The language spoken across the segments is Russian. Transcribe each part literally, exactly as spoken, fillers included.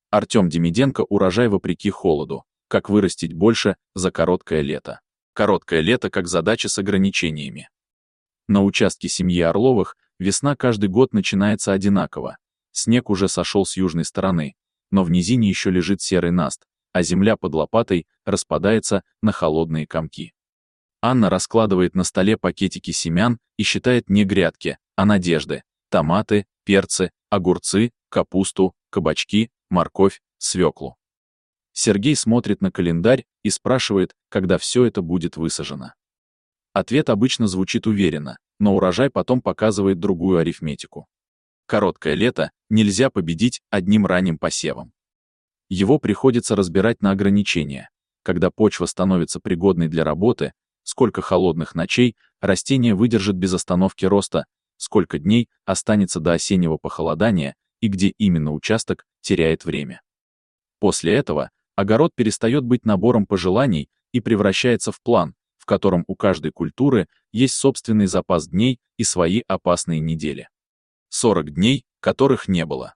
Артем Демиденко «Урожай вопреки холоду. Как вырастить больше за короткое лето». Короткое лето как задача с ограничениями. На участке семьи Орловых весна каждый год начинается одинаково. Снег уже сошел с южной стороны, но в низине еще лежит серый наст, а земля под лопатой распадается на холодные комки. Анна раскладывает на столе пакетики семян и считает не грядки, а надежды: томаты, перцы, огурцы, капусту, кабачки, морковь, свеклу. Сергей смотрит на календарь и спрашивает, когда все это будет высажено. Ответ обычно звучит уверенно, но урожай потом показывает другую арифметику. Короткое лето нельзя победить одним ранним посевом. Его приходится разбирать на ограничения. Когда почва становится пригодной для работы, сколько холодных ночей растение выдержит без остановки роста, сколько дней останется до осеннего похолодания и где именно участок теряет время. После этого огород перестает быть набором пожеланий и превращается в план, в котором у каждой культуры есть собственный запас дней и свои опасные недели. сорок дней, которых не было.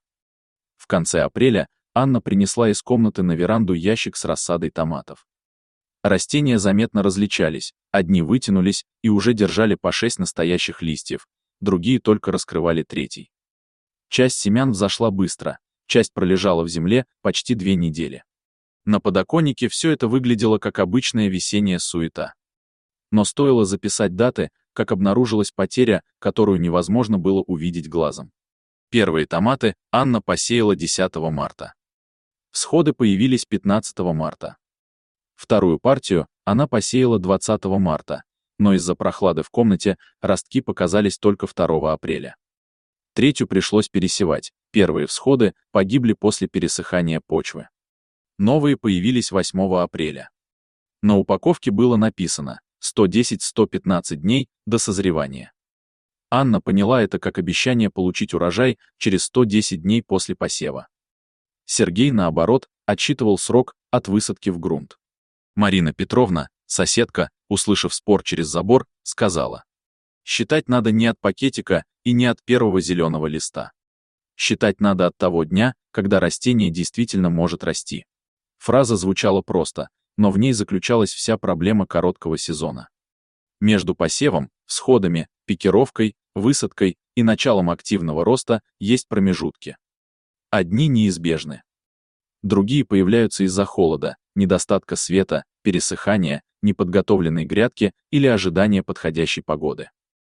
В конце апреля Анна принесла из комнаты на веранду ящик с рассадой томатов. Растения заметно различались, одни вытянулись и уже держали по шесть настоящих листьев, другие только раскрывали третий. Часть семян взошла быстро, часть пролежала в земле почти две недели. На подоконнике все это выглядело как обычная весенняя суета. Но стоило записать даты, как обнаружилась потеря, которую невозможно было увидеть глазом. Первые томаты Анна посеяла десятого марта. Всходы появились пятнадцатого марта. Вторую партию она посеяла двадцатого марта, но из-за прохлады в комнате ростки показались только второго апреля. Третью пришлось пересевать, первые всходы погибли после пересыхания почвы. Новые появились восьмого апреля. На упаковке было написано сто десять — сто пятнадцать дней до созревания. Анна поняла это как обещание получить урожай через сто десять дней после посева. Сергей, наоборот, отсчитывал срок от высадки в грунт. Марина Петровна, соседка, услышав спор через забор, сказала: «Считать надо не от пакетика и не от первого зеленого листа. Считать надо от того дня, когда растение действительно может расти». Фраза звучала просто, но в ней заключалась вся проблема короткого сезона. Между посевом, всходами, пикировкой, высадкой и началом активного роста есть промежутки. Одни неизбежны. Другие появляются из-за холода, недостатка света, пересыхания, неподготовленной грядки или ожидания подходящей погоды.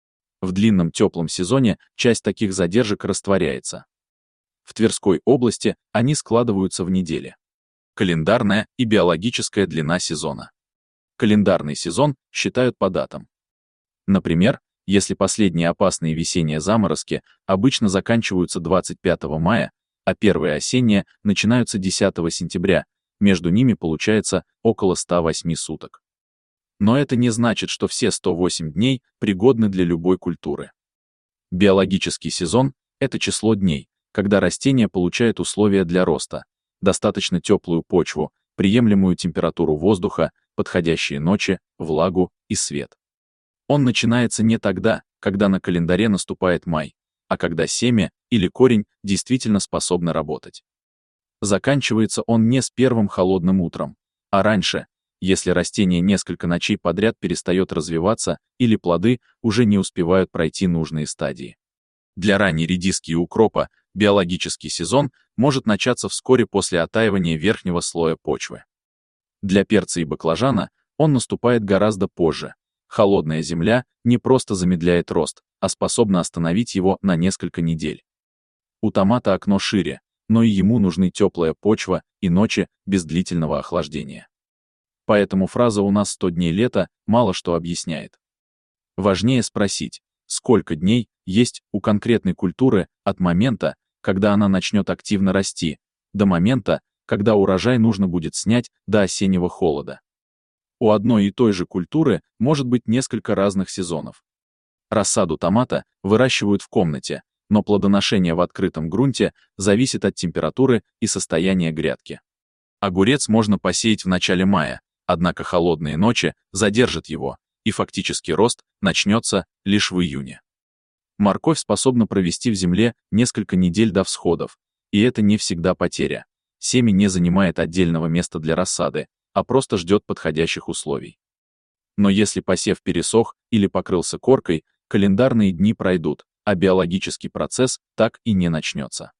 В длинном теплом сезоне часть таких задержек растворяется. В Тверской области они складываются в недели. Календарная и биологическая длина сезона. Календарный сезон считают по датам. Например, если последние опасные весенние заморозки обычно заканчиваются двадцать пятого мая, а первые осенние начинаются десятого сентября, между ними получается около ста восьми суток. Но это не значит, что все сто восемь дней пригодны для любой культуры. Биологический сезон — это число дней, когда растение получает условия для роста, достаточно теплую почву, приемлемую температуру воздуха, подходящие ночи, влагу и свет. Он начинается не тогда, когда на календаре наступает май, а когда семя или корень действительно способны работать. Заканчивается он не с первым холодным утром, а раньше, если растение несколько ночей подряд перестает развиваться или плоды уже не успевают пройти нужные стадии. Для ранней редиски и укропа биологический сезон может начаться вскоре после оттаивания верхнего слоя почвы. Для перца и баклажана он наступает гораздо позже. Холодная земля не просто замедляет рост, а способна остановить его на несколько недель. У томата окно шире, но и ему нужны теплая почва и ночи без длительного охлаждения. Поэтому фраза «у нас сто дней лета» мало что объясняет. Важнее спросить, сколько дней есть у конкретной культуры от момента, когда она начнет активно расти, до момента, когда урожай нужно будет снять до осеннего холода. У одной и той же культуры может быть несколько разных сезонов. Рассаду томата выращивают в комнате, но плодоношение в открытом грунте зависит от температуры и состояния грядки. Огурец можно посеять в начале мая, однако холодные ночи задержат его, и фактический рост начнется лишь в июне. Морковь способна провести в земле несколько недель до всходов, и это не всегда потеря. Семя не занимает отдельного места для рассады, а просто ждет подходящих условий. Но если посев пересох или покрылся коркой, календарные дни пройдут, а биологический процесс так и не начнется.